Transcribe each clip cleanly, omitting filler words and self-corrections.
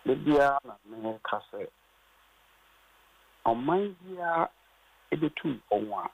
Libya na America say ɔman bia ebetu ɔnwa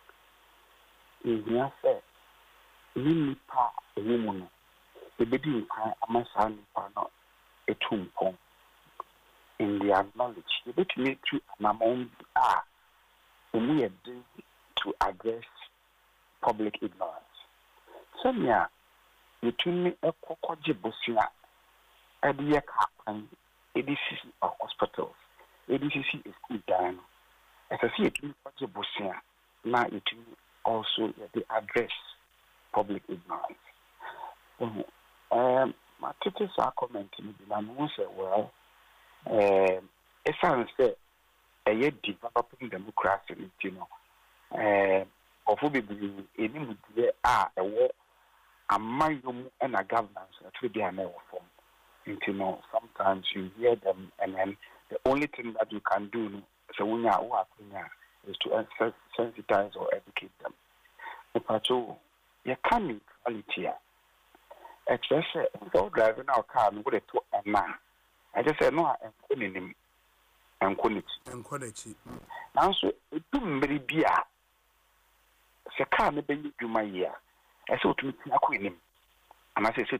ehia sɛ ni nipa emu no ebedi nkwan amasa nipa no etu mpɔn in their knowledge ebetumi tu anamon a emu yɛ den to address public ignorance sɛnea yɛtumi ɛkɔkɔgye bosea ɛde yɛ kaapan ɛde sisi hospitals ɛde sisi school dan no ɛsɛ sɛ yɛtumi kɔgye bosea na yɛtumi also yɛde address public ignorance matete saa comment no bi na mehu sɛ well ɛsiane sɛ ɛyɛ developing democracy no nti no ɔfo bebree ɛnim deɛ a ɛwɔ amayom and a governance to be an form. You know, sometimes you hear them and then the only thing that you can do so when you are is to sensitize or educate them. But you can neutrality. I just said, without driving our car, I'm going to a man. I just said, no, I'm calling him and quality. Now, so it do be a car, maybe you my year. I said to me, and I said,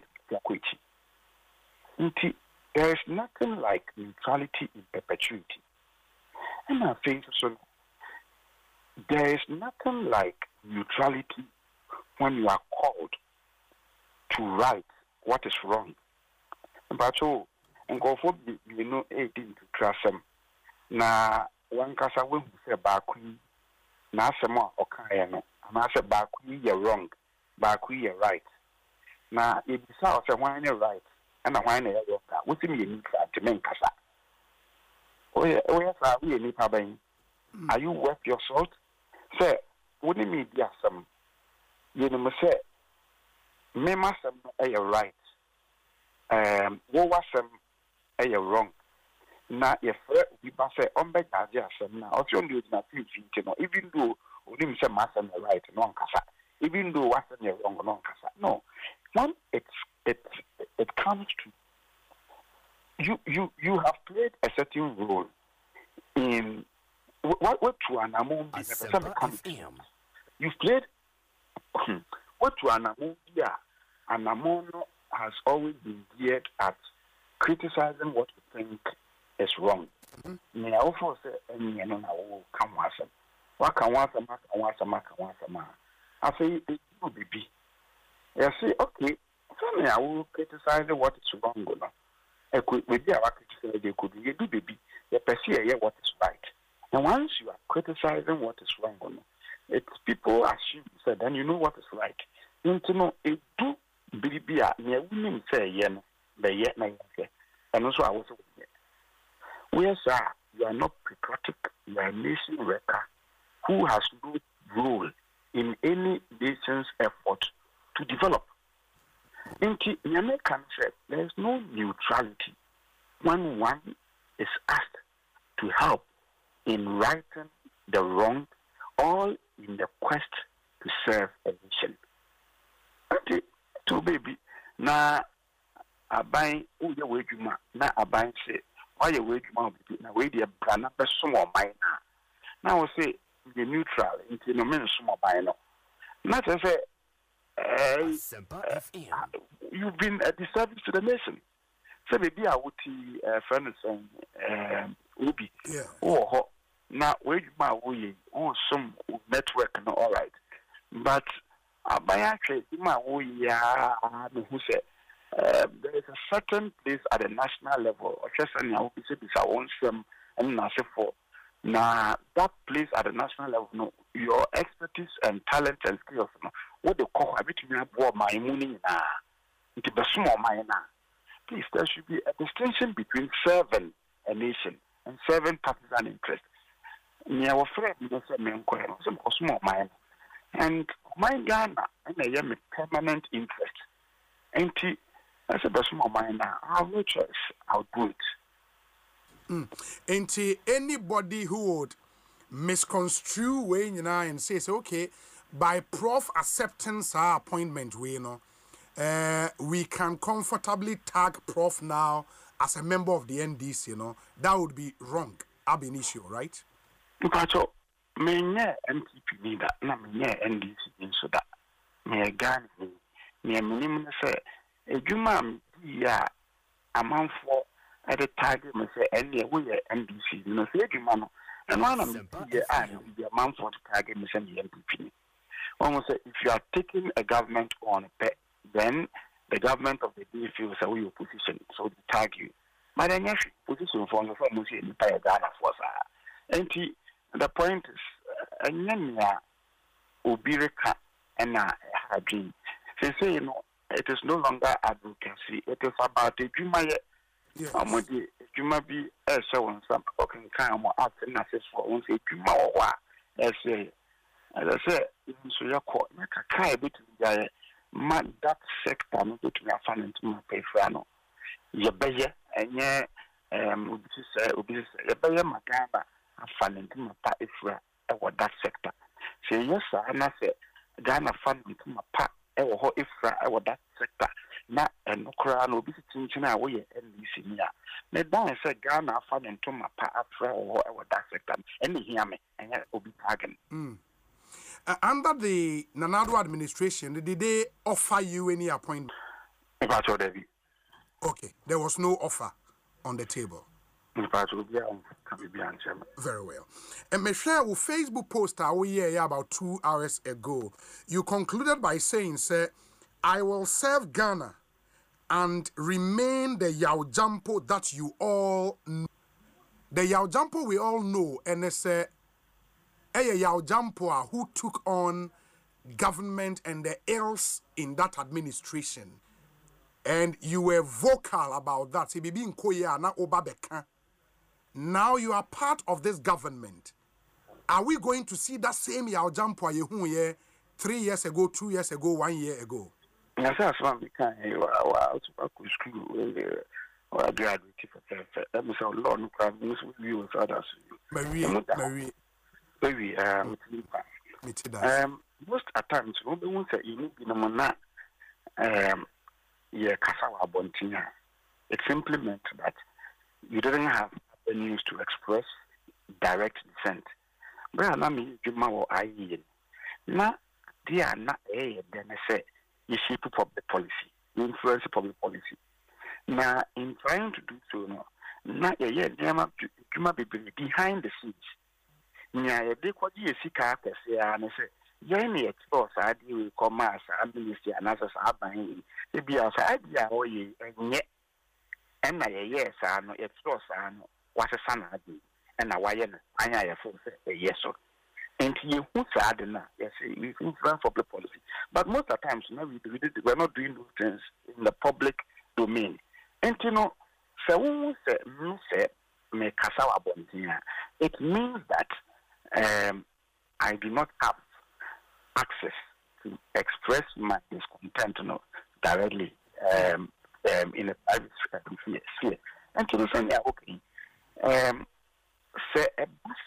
there is nothing like neutrality in perpetuity. And I think so. There is nothing like neutrality when you are called to right what is wrong. But so, and go for you know, 18 to trust them. Na one casa will say Bakui, Nasama or Kayano, and I said Bakui, you're wrong. Bakui, you're right. Now, if you saw someone you're right, and a wine you're wrong, what's in your need to make Casa? Oh, yes, we need Are you worth your salt? Say, wouldn't me be some? You know, say, Mema some you're right. What was some you're wrong? Now, if we say, beg some now, or you not even though we didn't say Master right, non Casa. Even though wasn't your wrong non Casa. No. When it comes to you have played a certain role in what to an amount you've played what to an amount has always been geared at criticizing what you think is wrong. May I also say any and come what can I say it will be. I say, okay, so I will criticize what is wrong. I could maybe I criticize they could you do baby. You perceive what is right. And once you are criticizing what is wrong, it's people assume that then you know what is right. You know, it do be near women say yen, the yet na say. And also I was we are you are not patriotic, you are a nation wrecker who has no role in any nation's effort to develop. In the American say there is no neutrality when one is asked to help in righting the wrong, all in the quest to serve a nation. Okay, to baby, na abai uye wejuma na abai say oye wejuma na we dey brana be small mine na. Now we say the neutral into no mean small mine no. Not say you've been a disservice to the nation. So maybe I would see friends Ubi. Oh, now where you my way on some network and all right. But by actually my way who said there is a certain place at the national level, or just any I say this I want some and I say for now that place at the national level, no, your expertise and talent and skills, no, what they call a bit more my money now into the small mine now. Please, there should be a distinction between serving a nation and serving partisan interest. Me, our friend, you say, me, some small mine, and my Ghana, and I am a permanent interest. And I said, the small mine now, I have no choice, I'll do it. And anybody who would misconstrue way and says, okay, by Prof acceptance our appointment, we can comfortably tag Prof now as a member of the NDC, that would be wrong. Ab initio, right? Because me MPP neither, na me NDC so that me Ghana me minimum say ejuma ya amanfo at the target me say any we NDC no say ejuma no and one of me the amanfo to target me say MPP. Almost say if you are taking a government on then the government of the day feels a way opposition, so they tag you. But then yes, position for the famous in Ghana for and the point is and then Obireka and a dream. They say it is no longer advocacy, it is about the Juma Juma be so on some fucking kind of after nurses for once a Juma or what as I said, so you're caught like a kind bit that sector no to me afan into my pay frano. You better and yeah, obviously, you better magamba afan into my pay fra about that sector. Say yes, sir, and I say Ghana fan into my pa or if about that sector. Na and no crown obesity in away and this year. Me down say Ghana fan into my pa afra or about that sector. And hear me and obi tagging. Under the Nanado administration, did they offer you any appointment? Okay, there was no offer on the table. Very well. And me share with Facebook post about 2 hours ago. You concluded by saying, "Sir, I will serve Ghana and remain the Yaojampo that you all know." The Yaojampo we all know, and it's Yaojampo who took on government and the ills in that administration. And you were vocal about that. Now you are part of this government. Are we going to see that same Yaojampo 3 years ago, 2 years ago, 1 year ago? Yes, that's what we can. Most at times, we won't say you need Kasawa Bontina. It simply meant that you didn't have the news to express direct dissent. But I'm not na dear not a then I say you shape public policy, you influence public policy. Now, in trying to do so, not a year, behind the scenes. Nya de kwaji esika akese ya ne se ye ne expose ade we commerce administration anasa aban e bia sa ade a oye enye enna ye sa no expose ano wasesa na ade enna waye no anya ye fo se so enti ye hu sa ade na yes we influence public policy but most of the times we're not doing those things in the public domain enti no se wu se me kasa wa bontia it means that I do not have access to express my discontent directly in a private sphere. And to the same okay. Say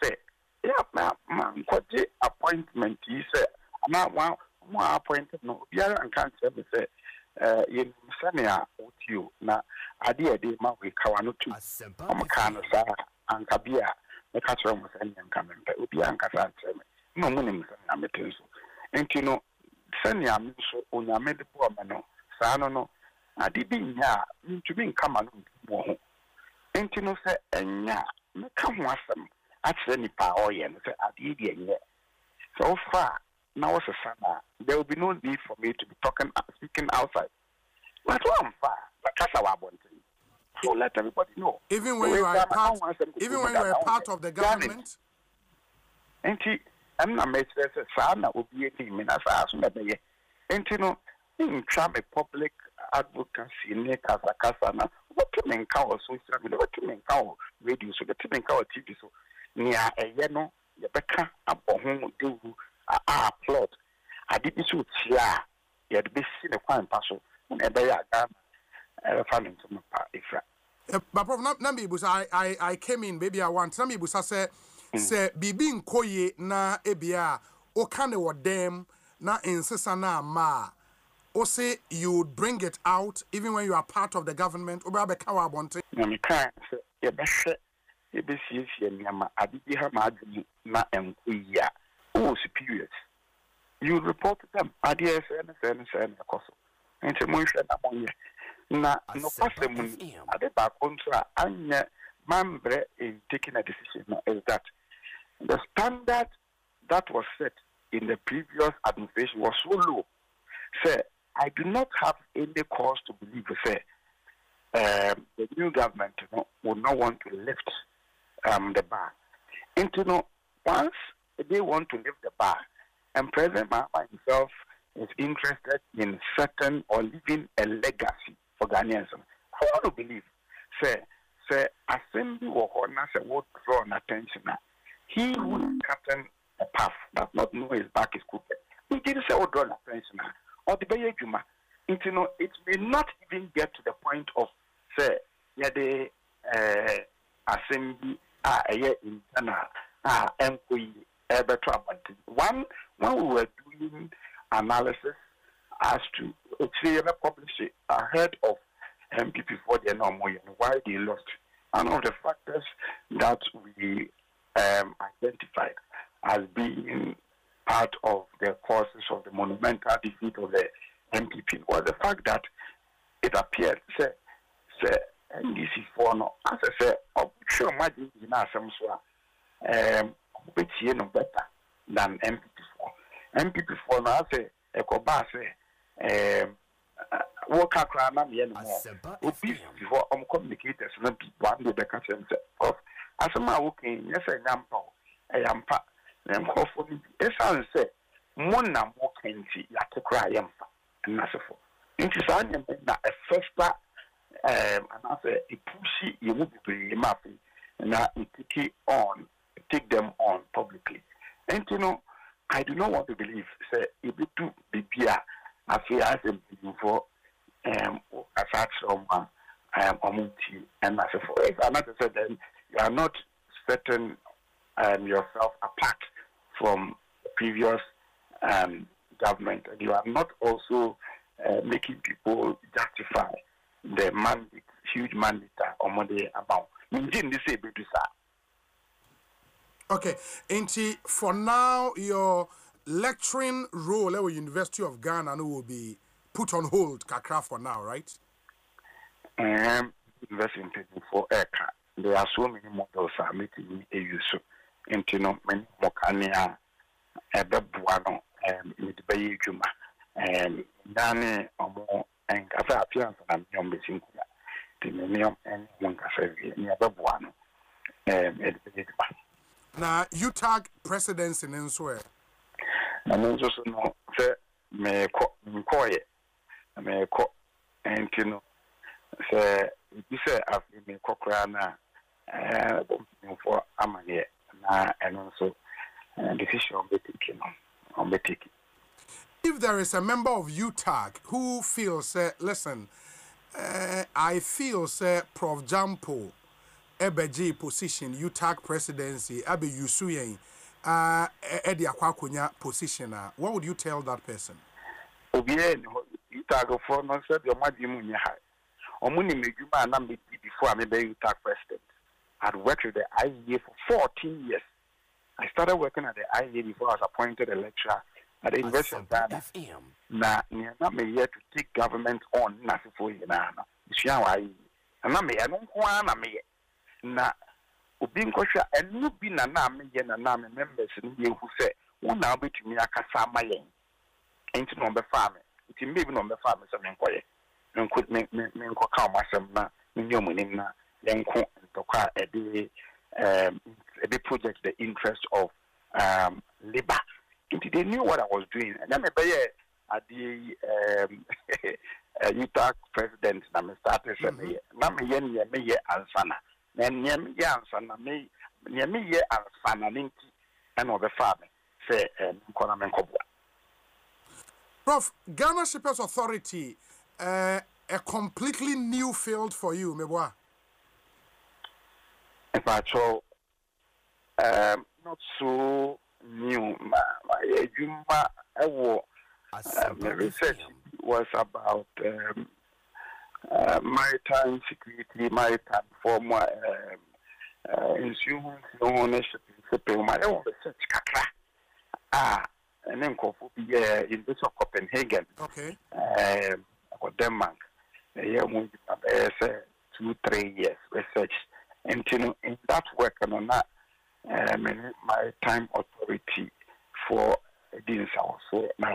appointment he said I'm not one more appointed no and can't say in Sania with you now idea de ma we kawano to Kanasa and Kabia. The catcher was any coming, but would be anchored. No money, I'm a tenso. And send ya on your medical mano, Sanono, I did be ya, to be common. And say, and ya, come was some at any power, and say, I did yet. So far, now as a summer, there will be no need for me to be speaking outside. But I'm far, but that's our wanting. So let everybody know. Even when you are part of the government. And I'm not making a son that will be a team in as maybe. And in Trump public advocacy in Casa, what to make our social media, what to make our radio, so what to make our TV. So near a yeno, Rebecca, a bohom do applaud. I didn't shoot here, yet be seen a fine parcel, and a day funding to my party. But I came in, baby. I want Nami Busa say Bibi Nkoye na ebia o kane wo dem na insesa na ma say you would bring it out even when you are part of the government. Na me kan say ye behwe ye besiesie nyama adidi ha ma adwumi na enkoyi a o superiors. You report them. Adiye say koso. Nti mo hwe na mo ye. Na no pasem ade ba kontra anya mambre in taking a decision is that the standard that was set in the previous administration was so low. Say, I do not have any cause to believe the new government would not want to lift the bar. And once they want to lift the bar, and President Mahama himself is interested in certain or leaving a legacy for Ghanaians, I want to believe, say, assembly or say would draw an attention. He would captain a path that not know his back is crooked. He didn't say draw an attention. Or the Baye Juma. It may not even get to the point of say the assembly internal employee better. One when we were doing analysis as to publish it ahead of MPP for the normal why they lost. One of the factors that we identified as being part of the causes of the monumental defeat of the MPP was the fact that it appeared, say NDC for no, as I say, sure, my some which no better than MPP4. MPP4 now say a coba say work across na me no before communicators no be one day the catch of as a working yes I am and for me, as I say, Mona Mokanti, Yatakra Yamfa, and Nassafo. It is a first and I say, a pushy, you would be mapping, and now take them on publicly. And I do not want to believe, say, if it do be beer, I feel as a for a fact of Omunti and Nassafo. If another said, then you are not certain yourself apart from the previous government, and you are not also making people justify the mandate, huge mandate or money amount. Okay, Inti, for now, your lecturing role at the University of Ghana will be put on hold, Kakra, for now, right? Investing for aircraft. There are so many models are making a use. Many Mokania, Ebebuano, with Baye Juma, Dani, or more, and Casa appearance and young missing the Millennium and Moncasavi, near Babuano, now, you tag presidency in Ensware. And also know, may call it, may call, and say, you say, I've been Cochrana for Amania. And also decision on the ticket. If there is a member of UTAG who feels, listen, I feel, Prof. Jampo, Ebeji position, UTAG presidency, Abe Yusuyen, Eddie Akwakunya position, what would you tell that person? UTAG for no said your Madimunya high. Omuni Mejuma and Nambi before I made UTAG president. I'd worked with the IEA for 14 years. I started working at the IEA before I was appointed a lecturer at the University of Ghana. Now, I'm here to take government on Nasifo Yanana. And I'm here, now, Ubin Kosha, and you be a name, and name members who say, one now be to me a Kasama Yang. Ain't no the farm. It's in maybe on the farm, some inquiry. And could make me call myself in your winning. Then a project the interest of labor. They knew what I was doing, and then at the UTAG president, I started saying, "Nami yen me ansana, then yen ansana me ansana linki and other farm say Konamen Kobwa." Prof, Ghana Shippers Authority, a completely new field for you, Meboa. Not so new. My research was about maritime security, maritime former insurance ownership. My own research, and then in this of Copenhagen, okay, or Denmark. Yeah, 2-3 years research, and in that work on that maritime authority for this also now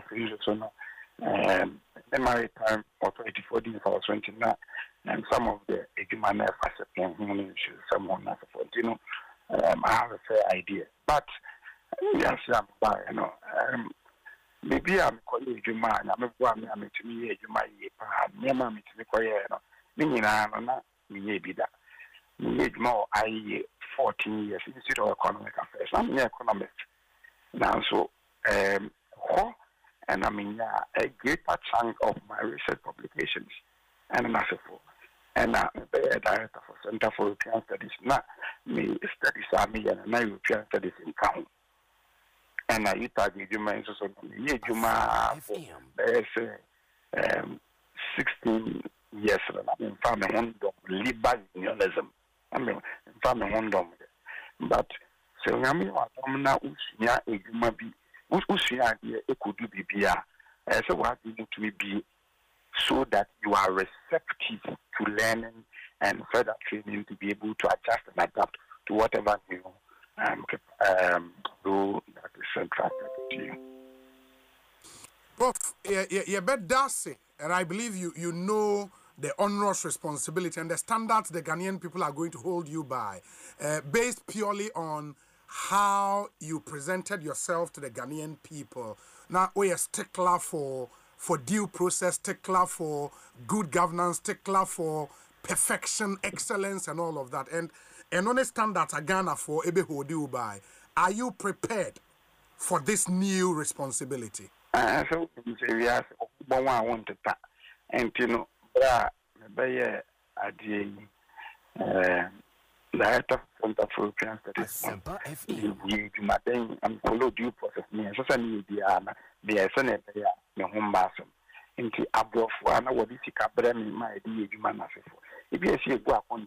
the maritime authority for this also and some of the Egumana issues, someone as I have a fair idea, but yes, I'm by maybe I'm calling Juma, I'm to me, Juma, Yama, meaning maybe that. Need more, 14 years Institute of Economic Affairs. I'm an economist now, so and I mean a greater chunk of my research publications and an for and I'm a director for Center for European Studies. Now, me studies are me and European Studies in town. And I target you mentioned so Juma there's 16 years in farming liberal unionism. I mean, farming one but so I mean, I'm now Usia, a Juma be Usia, it could do BBA. So what you need to be so that you are receptive to learning and further training to be able to adjust and adapt to whatever new role that is entrusted to you. Prof, you bet Darcy, and I believe you know the onerous responsibility and the standards the Ghanaian people are going to hold you by, based purely on how you presented yourself to the Ghanaian people. Now, we are stickler for due process, stickler for good governance, stickler for perfection, excellence, and all of that. And on the standards are Ghana for ebe hold you by. Are you prepared for this new responsibility? So we ask one want to pack, and by Director Center for European Studies. You and follow due process. Me and so need the Senate the home bathroom. Into above one what is it? My dear human for. If you see a go on,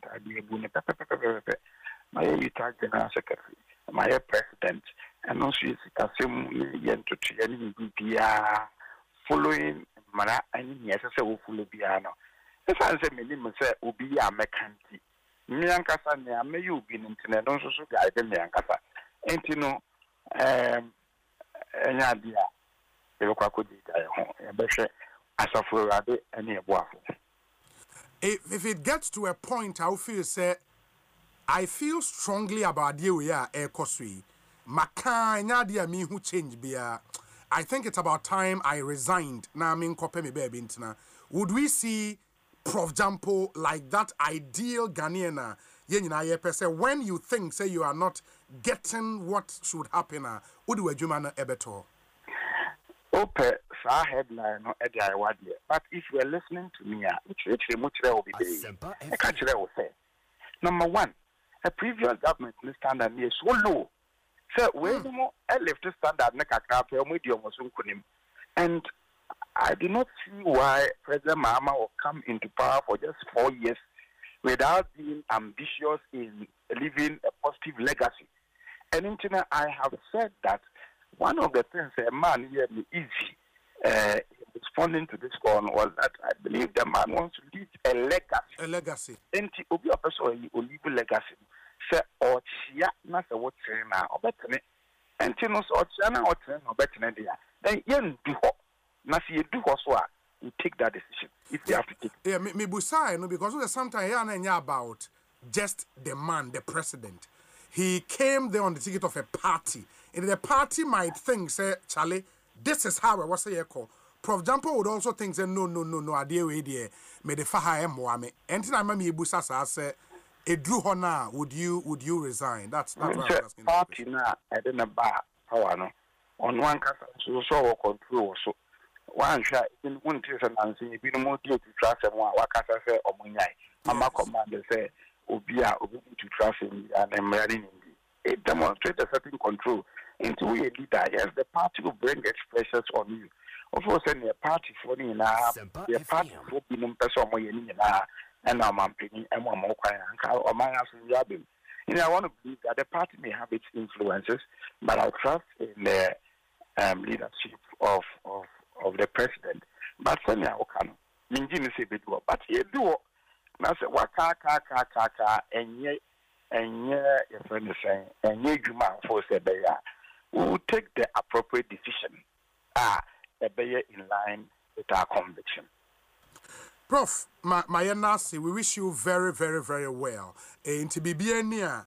my General Secretary, my president, and also it's yen to any BPR following Mara and yes, I will follow piano. As I said, minimum say, Ubia Mekanti. Miankasa, may you be in internet, also guide them, Miankasa. Ain't you know, an idea. The local could be as a for any waffle. If it gets to a point, I feel strongly about the way Ekosui. Maka nyadia me who change bia. I think it's about time I resigned. Na min kope me baby intina. Would we see Prof Jampo like that ideal Ghanaian? When you think say you are not getting what should happen, would you jumana ebeto? Ope sa headline no edi aiwadie. But if you are listening to me, which will be there. Number one, a previous government standard is so low. So when more left standard and I do not see why President Mahama will come into power for just 4 years without being ambitious in leaving a positive legacy. And in China, I have said that one of the things a man here easy responding to this call was that I believe the man wants to leave a legacy. A legacy. And obi a person will leave a legacy. Say or chia na say what na obetene. And no so chia na what na obetene dia. Then yen do ho. Na see you do ho so you take that decision if you have to take. Yeah, me busai no because sometimes here about just the man, the president. He came there on the ticket of a party. And the party might think, say, Charlie, this is how I was say call. Prof Jampo would also think, say, no, idea we dear, may the faha emwame. And then I'm a busasa say, a drew honor, would you resign? That's what I was asking. Party na I didn't bar power no. On one case, so control so. One shot in one teaser and see, be more due to trust and one wakasa say or munyai. Mama commander say, Obia, obi to trust in and I'm ready. It demonstrates a certain control into a leader. Yes, the party will bring expressions on you. Of course, any party for the a party for being person or any and I'm penny and one more or my house in Yabim. I want to believe that the party may have its influences, but I trust in the leadership of the president. But for now, can Minjin say bit, but he do. Now say waka and ye your friend is saying and ye Juma for say we will take the appropriate decision. In line with our conviction. Prof, my Nasi, we wish you very, very, very well. And to be near